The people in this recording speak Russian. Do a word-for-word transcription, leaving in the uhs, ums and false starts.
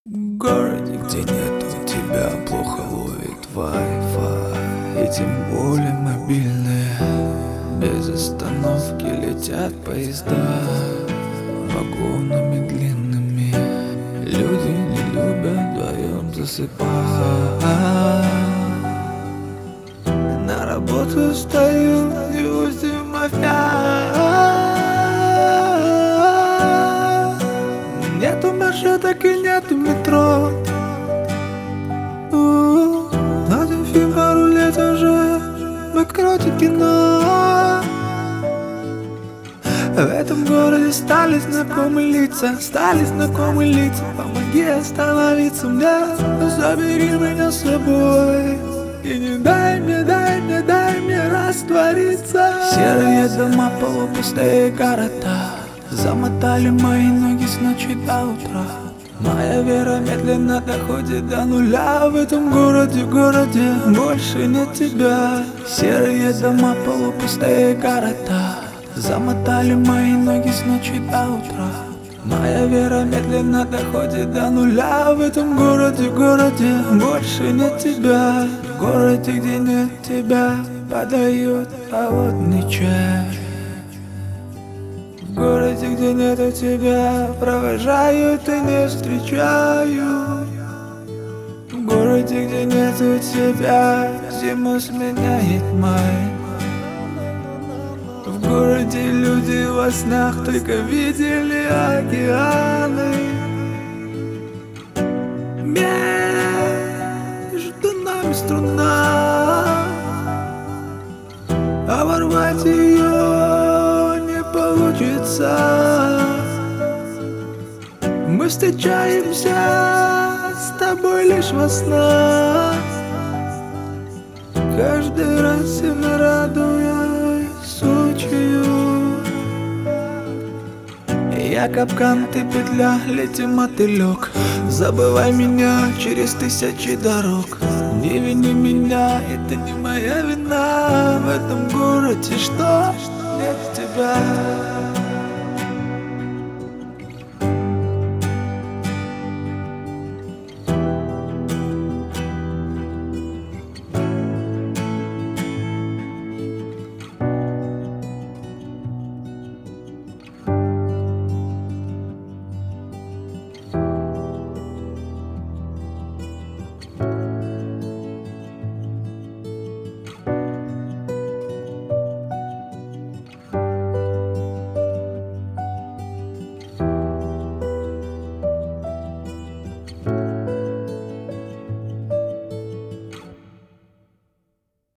В городе, где нету тебя, плохо ловит Wi-Fi. И тем более мобильные. Без остановки летят поезда вагонами длинными. Люди не любят вдвоем засыпать. На работу стою, и устью мафия. Нету маршруток и нету метро. Один фильм пару лет уже в откройте кино. В этом городе стали знакомы лица, стали знакомы лица. Помоги остановиться мне, забери меня с собой. И не дай мне, дай мне, дай мне раствориться. Серые дома, полупустые города замотали мои ноги с ночи до утра. Моя вера медленно доходит до нуля. В этом городе, городе больше нет тебя. Серые дома, полупустые города замотали мои ноги с ночи до утра. Моя вера медленно доходит до нуля. В этом городе, городе больше нет тебя. В городе, где нет тебя, подают холодный чай. В городе, где нету тебя, провожают и не встречают. В городе, где нету тебя, зиму сменяет май. В городе люди во снах только видели океаны. Между нами струна, оборвать ее не получится. Мы встречаемся с тобой лишь во снах. Каждый раз сильно радуясь случаю. Я капкан, ты петля, лети мотылек. Забывай меня через тысячи дорог. Не вини меня, это не моя вина. В этом городе что? Нет тебя.